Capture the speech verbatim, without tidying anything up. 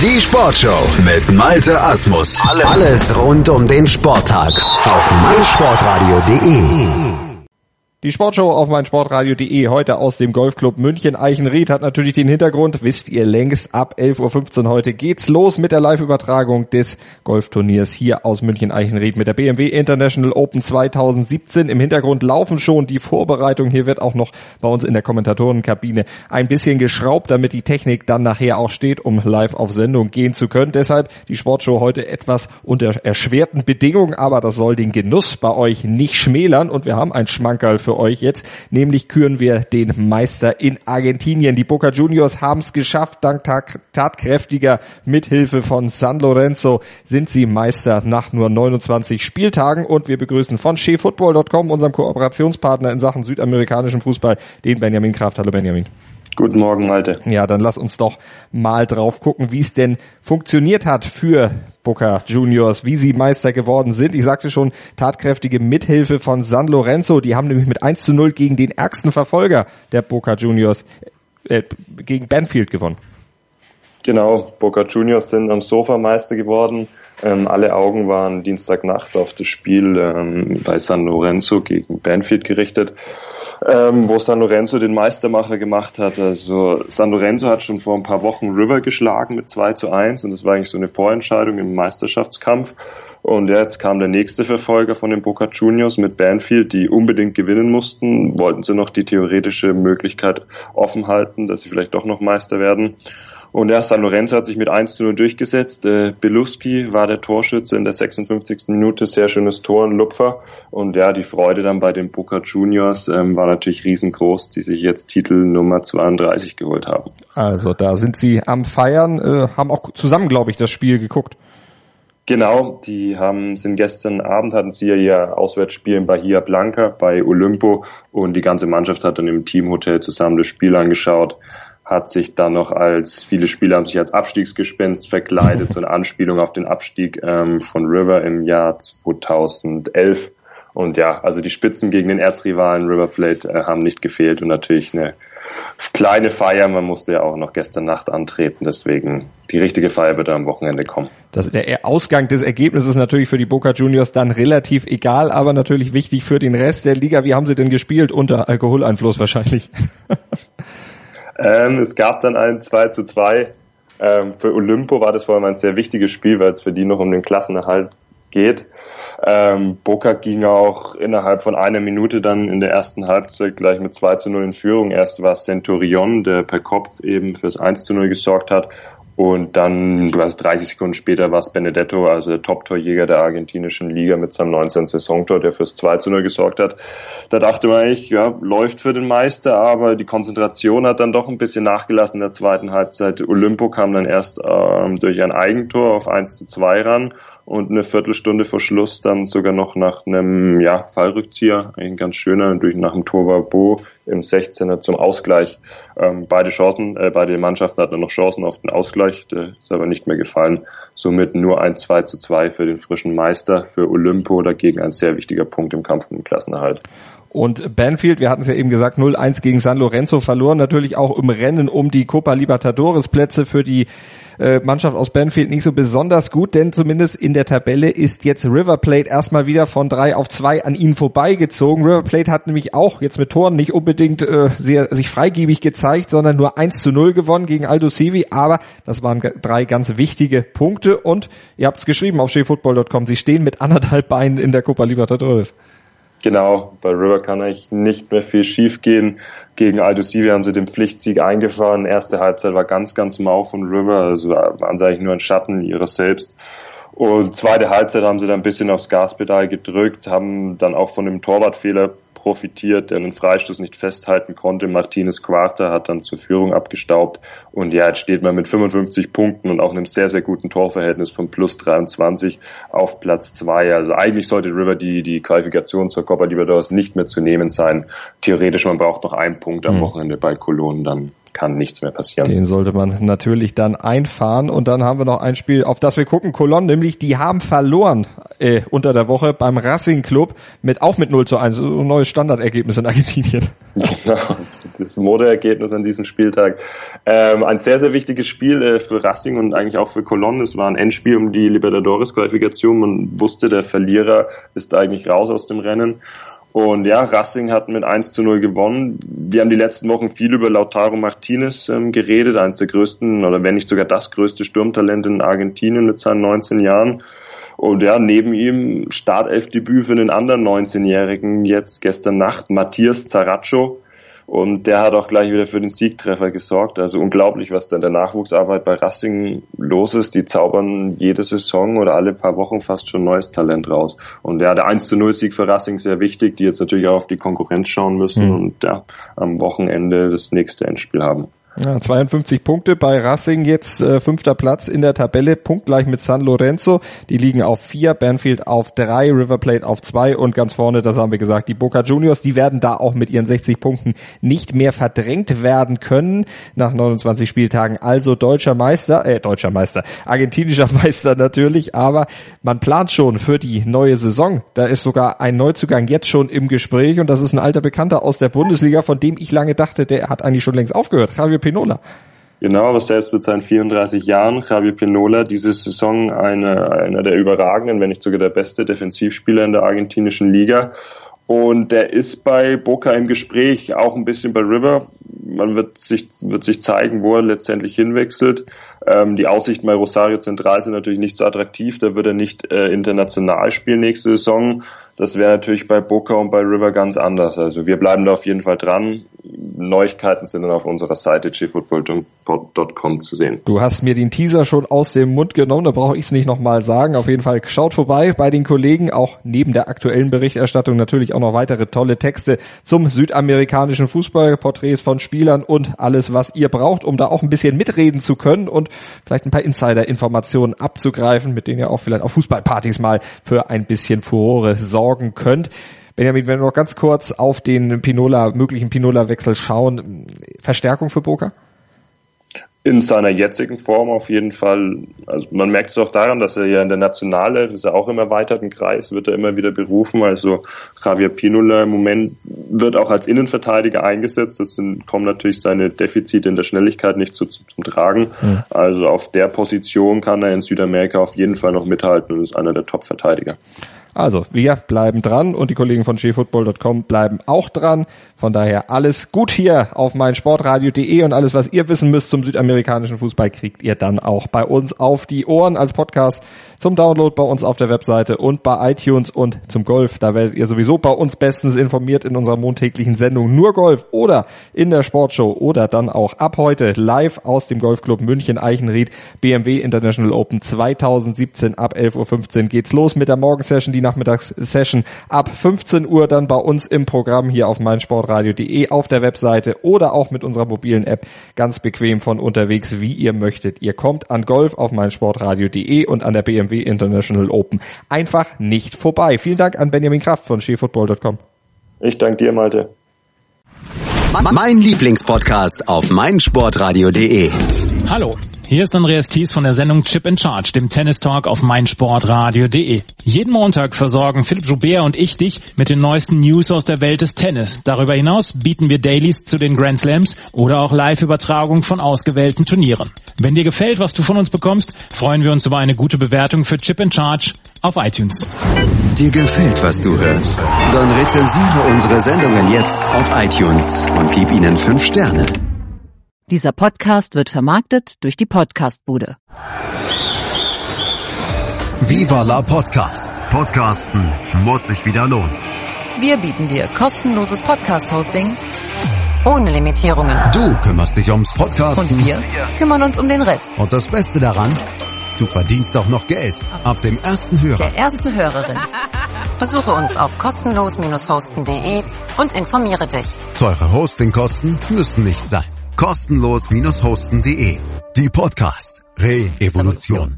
Die Sportshow mit Malte Asmus. Alles rund um den Sporttag auf meinsportradio punkt de. Die Sportshow auf meinsportradio punkt de, heute aus dem Golfclub München Eichenried, hat natürlich den Hintergrund, wisst ihr längst, ab elf Uhr fünfzehn heute geht's los mit der Live-Übertragung des Golfturniers hier aus München Eichenried mit der B M W International Open zwanzig siebzehn. Im Hintergrund laufen schon die Vorbereitungen, hier wird auch noch bei uns in der Kommentatorenkabine ein bisschen geschraubt, damit die Technik dann nachher auch steht, um live auf Sendung gehen zu können. Deshalb die Sportshow heute etwas unter erschwerten Bedingungen, aber das soll den Genuss bei euch nicht schmälern und wir haben ein Schmankerl für euch jetzt, nämlich küren wir den Meister in Argentinien. Die Boca Juniors haben es geschafft, dank tatkräftiger Mithilfe von San Lorenzo sind sie Meister nach nur neunundzwanzig Spieltagen und wir begrüßen von shea football punkt com, unserem Kooperationspartner in Sachen südamerikanischem Fußball, den Benjamin Kraft. Hallo Benjamin. Guten Morgen, Malte. Ja, dann lass uns doch mal drauf gucken, wie es denn funktioniert hat für Boca Juniors, wie sie Meister geworden sind. Ich sagte schon, tatkräftige Mithilfe von San Lorenzo. Die haben nämlich mit eins zu null gegen den ärgsten Verfolger der Boca Juniors, äh, gegen Banfield gewonnen. Genau, Boca Juniors sind am Sofa Meister geworden. Ähm, alle Augen waren Dienstagnacht auf das Spiel ähm, bei San Lorenzo gegen Banfield gerichtet. Ähm, wo San Lorenzo den Meistermacher gemacht hat. Also San Lorenzo hat schon vor ein paar Wochen River geschlagen mit zwei zu eins und das war eigentlich so eine Vorentscheidung im Meisterschaftskampf. Und jetzt kam der nächste Verfolger von den Boca Juniors mit Banfield, die unbedingt gewinnen mussten. Wollten sie noch die theoretische Möglichkeit offen halten, dass sie vielleicht doch noch Meister werden. Und ja, San Lorenzo hat sich mit eins zu null durchgesetzt. Äh, Beluski war der Torschütze in der sechsundfünfzigsten Minute. Sehr schönes Tor, ein Lupfer. Und ja, die Freude dann bei den Boca Juniors ähm, war natürlich riesengroß, die sich jetzt Titel Nummer zweiunddreißig geholt haben. Also da sind sie am Feiern, äh, haben auch zusammen, glaube ich, das Spiel geguckt. Genau, die haben, sind gestern Abend hatten sie ja ihr Auswärtsspiel in Bahia Blanca bei Olimpo und die ganze Mannschaft hat dann im Teamhotel zusammen das Spiel angeschaut. Hat sich dann noch als, viele Spieler haben sich als Abstiegsgespenst verkleidet, so eine Anspielung auf den Abstieg ähm, von River im Jahr zweitausendelf. Und ja, also die Spitzen gegen den Erzrivalen River Plate äh, haben nicht gefehlt und natürlich eine kleine Feier. Man musste ja auch noch gestern Nacht antreten, deswegen die richtige Feier wird am Wochenende kommen. Das, der Ausgang des Ergebnisses ist natürlich für die Boca Juniors dann relativ egal, aber natürlich wichtig für den Rest der Liga. Wie haben sie denn gespielt? Unter Alkoholeinfluss wahrscheinlich. Ähm, es gab dann ein zwei zu zwei. Ähm, für Olimpo war das vor allem ein sehr wichtiges Spiel, weil es für die noch um den Klassenerhalt geht. Ähm, Boca ging auch innerhalb von einer Minute dann in der ersten Halbzeit gleich mit zwei zu null in Führung. Erst war es Centurion, der per Kopf eben fürs eins zu null gesorgt hat. Und dann, also dreißig Sekunden später, war es Benedetto, also der Top-Torjäger der argentinischen Liga mit seinem neunzehnten Saisontor, der fürs zwei zu null gesorgt hat. Da dachte man eigentlich, ja, läuft für den Meister, aber die Konzentration hat dann doch ein bisschen nachgelassen in der zweiten Halbzeit. Olimpo kam dann erst ähm, durch ein Eigentor auf eins zu zwei ran und eine Viertelstunde vor Schluss dann sogar noch nach einem, ja, Fallrückzieher, ein ganz schöner, durch nach dem Tor war Bo im sechzehner zum Ausgleich. Ähm, beide Chancen, äh, beide Mannschaften hatten noch Chancen auf den Ausgleich, der ist aber nicht mehr gefallen. Somit nur ein zwei zu zwei für den frischen Meister, für Olimpo, dagegen ein sehr wichtiger Punkt im Kampf um den Klassenerhalt. Und Banfield, wir hatten es ja eben gesagt, null eins gegen San Lorenzo verloren, natürlich auch im Rennen um die Copa Libertadores Plätze für die äh, Mannschaft aus Banfield nicht so besonders gut, denn zumindest in der Tabelle ist jetzt River Plate erstmal wieder von drei auf zwei an ihnen vorbeigezogen. River Plate hat nämlich auch jetzt mit Toren nicht unbedingt äh, sehr sich freigebig gezeigt, sondern nur eins zu null gewonnen gegen Aldo Civi, aber das waren g- drei ganz wichtige Punkte und ihr habt es geschrieben auf shea football punkt com, sie stehen mit anderthalb Beinen in der Copa Libertadores. Genau, bei River kann eigentlich nicht mehr viel schief gehen. Gegen Aldo Civi haben sie den Pflichtsieg eingefahren. Erste Halbzeit war ganz, ganz mau von River, also waren sie eigentlich nur ein Schatten ihrer selbst. Und zweite Halbzeit haben sie dann ein bisschen aufs Gaspedal gedrückt, haben dann auch von dem Torwartfehler profitiert, der einen Freistoß nicht festhalten konnte. Martinez Quarta hat dann zur Führung abgestaubt und ja, jetzt steht man mit fünfundfünfzig Punkten und auch einem sehr, sehr guten Torverhältnis von plus dreiundzwanzig auf Platz zwei. Also eigentlich sollte River die, die Qualifikation zur Copa Libertadores nicht mehr zu nehmen sein. Theoretisch, man braucht noch einen Punkt am Wochenende bei Colón, dann kann nichts mehr passieren. Den sollte man natürlich dann einfahren. Und dann haben wir noch ein Spiel, auf das wir gucken, Cologne, nämlich die haben verloren äh, unter der Woche beim Racing Club, mit auch mit null zu eins, so ein neues Standardergebnis in Argentinien. Genau, das Modeergebnis an diesem Spieltag. Ähm, ein sehr, sehr wichtiges Spiel äh, für Racing und eigentlich auch für Cologne. Es war ein Endspiel um die Libertadores-Qualifikation. Man wusste, der Verlierer ist eigentlich raus aus dem Rennen. Und ja, Racing hat mit eins zu null gewonnen. Wir haben die letzten Wochen viel über Lautaro Martinez ähm, geredet, eines der größten oder wenn nicht sogar das größte Sturmtalent in Argentinien mit seinen neunzehn Jahren. Und ja, neben ihm Startelfdebüt für den anderen neunzehnjährigen jetzt gestern Nacht, Matías Zarracho. Und der hat auch gleich wieder für den Siegtreffer gesorgt. Also unglaublich, was da in der Nachwuchsarbeit bei Racing los ist. Die zaubern jede Saison oder alle paar Wochen fast schon neues Talent raus. Und ja, der eins zu null Sieg für Racing sehr wichtig, die jetzt natürlich auch auf die Konkurrenz schauen müssen mhm. und ja, am Wochenende das nächste Endspiel haben. Ja, zweiundfünfzig Punkte bei Racing, jetzt äh, fünfter Platz in der Tabelle, punktgleich mit San Lorenzo. Die liegen auf vier, Banfield auf drei, River Plate auf zwei und ganz vorne, das haben wir gesagt, die Boca Juniors, die werden da auch mit ihren sechzig Punkten nicht mehr verdrängt werden können. Nach neunundzwanzig Spieltagen also deutscher Meister, äh, deutscher Meister, argentinischer Meister natürlich, aber man plant schon für die neue Saison. Da ist sogar ein Neuzugang jetzt schon im Gespräch und das ist ein alter Bekannter aus der Bundesliga, von dem ich lange dachte, der hat eigentlich schon längst aufgehört. Javier Pinola. Genau, aber selbst mit seinen vierunddreißig Jahren, Javier Pinola, diese Saison eine, einer der überragenden, wenn nicht sogar der beste Defensivspieler in der argentinischen Liga. Und der ist bei Boca im Gespräch, auch ein bisschen bei River. Man wird sich, wird sich zeigen, wo er letztendlich hinwechselt. Ähm, die Aussichten bei Rosario Central sind natürlich nicht so attraktiv. Da wird er nicht äh, international spielen nächste Saison. Das wäre natürlich bei Boca und bei River ganz anders. Also wir bleiben da auf jeden Fall dran. Neuigkeiten sind dann auf unserer Seite g football dot com zu sehen. Du hast mir den Teaser schon aus dem Mund genommen, da brauche ich es nicht nochmal sagen. Auf jeden Fall schaut vorbei bei den Kollegen, auch neben der aktuellen Berichterstattung natürlich auch noch weitere tolle Texte zum südamerikanischen Fußball, Porträts von Spielern und alles, was ihr braucht, um da auch ein bisschen mitreden zu können und vielleicht ein paar Insider-Informationen abzugreifen, mit denen ihr auch vielleicht auf Fußballpartys mal für ein bisschen Furore sorgen könnt. Benjamin, wenn wir noch ganz kurz auf den Pinola, möglichen Pinola-Wechsel schauen, Verstärkung für Boca? In seiner jetzigen Form auf jeden Fall. Also man merkt es auch daran, dass er ja in der Nationalelf ist, er auch im erweiterten Kreis, wird er immer wieder berufen. Also Javier Pinola im Moment wird auch als Innenverteidiger eingesetzt. Das sind, kommen natürlich seine Defizite in der Schnelligkeit nicht zu, zum Tragen. Mhm. Also auf der Position kann er in Südamerika auf jeden Fall noch mithalten und ist einer der Top-Verteidiger. Also, wir bleiben dran und die Kollegen von g football dot com bleiben auch dran. Von daher alles gut hier auf meinsportradio punkt de und alles, was ihr wissen müsst zum südamerikanischen Fußball, kriegt ihr dann auch bei uns auf die Ohren als Podcast zum Download bei uns auf der Webseite und bei iTunes und zum Golf. Da werdet ihr sowieso bei uns bestens informiert in unserer montäglichen Sendung Nur Golf oder in der Sportshow oder dann auch ab heute live aus dem Golfclub München Eichenried B M W International Open zweitausendsiebzehn. Ab elf Uhr fünfzehn geht's los mit der Morgensession, die Nachmittagssession ab fünfzehn Uhr dann bei uns im Programm hier auf meinsportradio punkt de auf der Webseite oder auch mit unserer mobilen App ganz bequem von unterwegs, wie ihr möchtet. Ihr kommt an Golf auf meinsportradio punkt de und an der B M W International Open einfach nicht vorbei. Vielen Dank an Benjamin Kraft von g football dot com. Ich danke dir, Malte. Mein Lieblingspodcast auf meinsportradio punkt de. Hallo. Hier ist Andreas Thies von der Sendung Chip in Charge, dem Tennis-Talk auf meinsportradio punkt de. Jeden Montag versorgen Philipp Joubert und ich dich mit den neuesten News aus der Welt des Tennis. Darüber hinaus bieten wir Dailies zu den Grand Slams oder auch Live-Übertragung von ausgewählten Turnieren. Wenn dir gefällt, was du von uns bekommst, freuen wir uns über eine gute Bewertung für Chip in Charge auf iTunes. Dir gefällt, was du hörst? Dann rezensiere unsere Sendungen jetzt auf iTunes und gib ihnen fünf Sterne. Dieser Podcast wird vermarktet durch die Podcastbude. Viva la Podcast. Podcasten muss sich wieder lohnen. Wir bieten dir kostenloses Podcast-Hosting ohne Limitierungen. Du kümmerst dich ums Podcasten. Und wir kümmern uns um den Rest. Und das Beste daran, du verdienst auch noch Geld. Ab dem ersten Hörer. Der ersten Hörerin. Besuche uns auf kostenlos hosten punkt de und informiere dich. Teure Hostingkosten müssen nicht sein. kostenlos hosten punkt de. Die Podcast Re-Evolution.